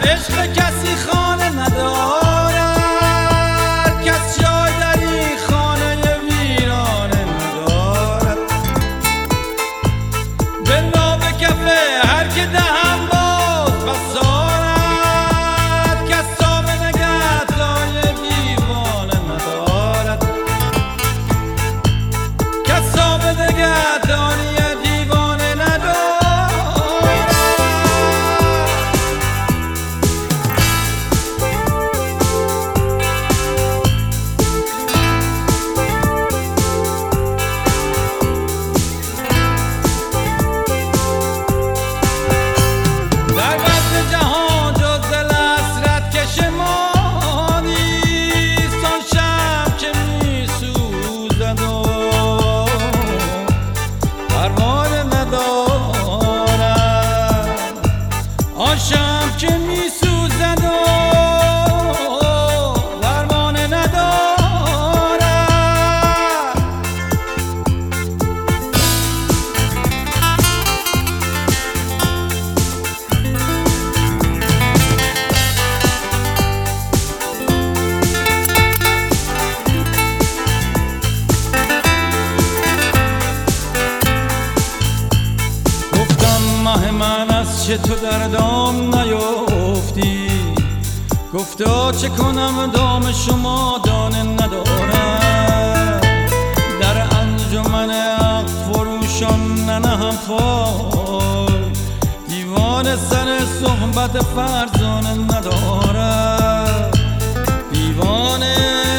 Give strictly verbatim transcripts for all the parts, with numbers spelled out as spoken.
عشق کسی خانه ندارد، کس جای در این خانه ویرانه ندارد. دلا به کفه هر که دهم باز بسارد، کس تا به نگهدای دیوانه ندارد، کس تا به نگهدانی دیوانه ندارد. شم که می سوزد و درمان ندارد. گفتم ماه من از چه تو در دام نیفتی، گفتا چه کنم دام شما دانه ندارم. در انجمن عقل فروشان ننهم پای، دیوان سر صحبت فرزانه ندارم. دیوانه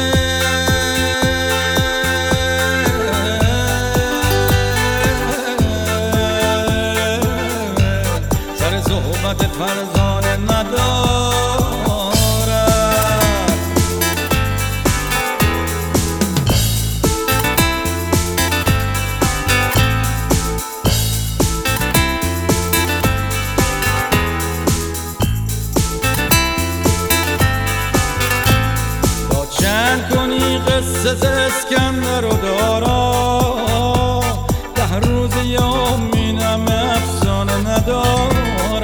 صحبت فرزانه ندارد. تا چند کنی قصه ز اسکندر و دارا، ده روز یا مینم افسانه ندارد.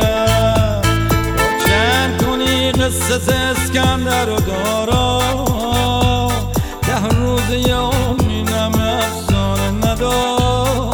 قصه ز اسکندر و دارا، ده روز یومینم افسانه ندارد.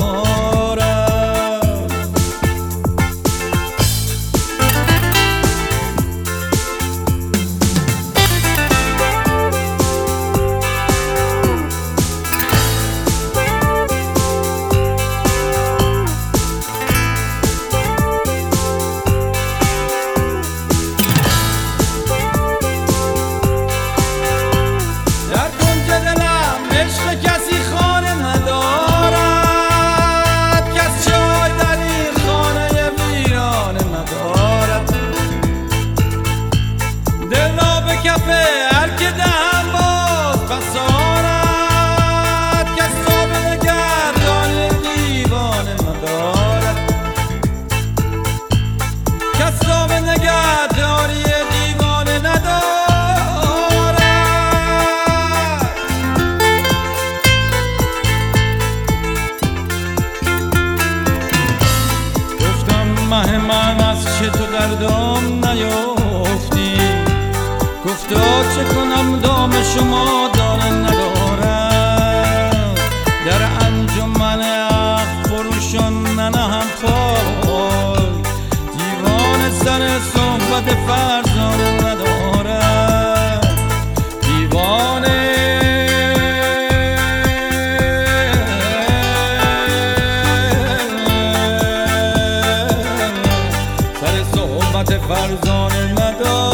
مه من از چه تو در دام نیفتی، گفتا چه کنم دام شما دانه ندارم. در انجمن عقل فروشان ننهم پای، دیوان سر صحبت فرزانه ندارم. دیوانه فرزانه ندارد.